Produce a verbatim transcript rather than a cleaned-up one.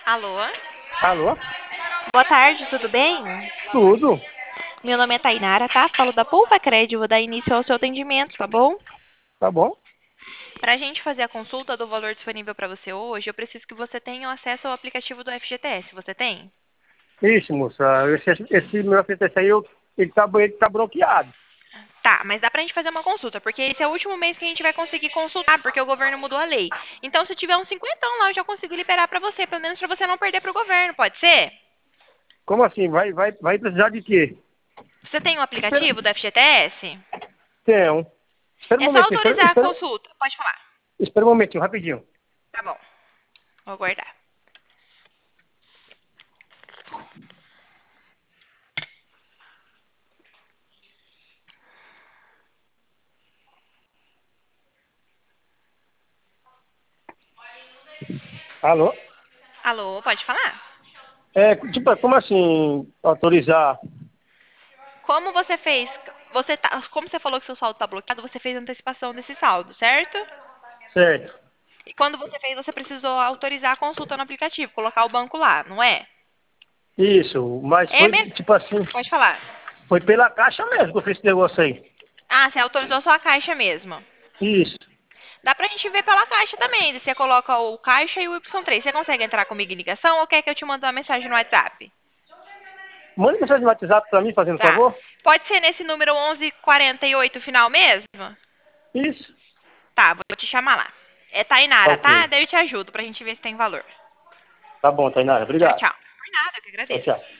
Alô? Alô? Boa tarde, tudo bem? Tudo? Meu nome é Tainara, tá? Falo da Poupa Crédito, vou dar início ao seu atendimento, tá bom? Tá bom? Para a gente fazer a consulta do valor disponível para você hoje, eu preciso que você tenha acesso ao aplicativo do F G T S. Você tem? Isso, moça. Esse, esse meu assistente aí, eu- ele tá, ele tá bloqueado. Tá, mas dá pra gente fazer uma consulta, porque esse é o último mês que a gente vai conseguir consultar, porque o governo mudou a lei. Então, se tiver uns cinquentão lá, eu já consigo liberar pra você, pelo menos pra você não perder pro governo, pode ser? Como assim? Vai, vai, vai precisar de quê? Você tem o Espera, aplicativo do F G T S? tem um. Espera um É só momentinho, espera, autorizar a espera, consulta. Pode falar. espera um momentinho, rapidinho. Tá bom, vou aguardar. Alô? Alô, pode falar? É, tipo, como assim autorizar? Como você fez? Você tá, como você falou que seu saldo está bloqueado, você fez antecipação desse saldo, certo? Certo. E quando você fez, você precisou autorizar a consulta no aplicativo, colocar o banco lá, não é? Isso, mas É foi mesmo? tipo assim, Pode falar. foi pela caixa mesmo que eu fiz esse negócio aí. Ah, você autorizou só a caixa mesmo. Isso. Dá pra gente ver pela caixa também. Você coloca o caixa e o Y três. Você consegue entrar comigo em ligação ou quer que eu te mande uma mensagem no WhatsApp? Manda mensagem no WhatsApp pra mim, fazendo Tá. favor. Pode ser nesse número onze quarenta e oito final mesmo? Isso. Tá, vou te chamar lá. É Tainara, Ok. tá? Daí eu te ajudo pra gente ver se tem valor. Tá bom, Tainara. Tchau, Obrigado. tchau. Por nada, eu que Tchau, agradeço. tchau.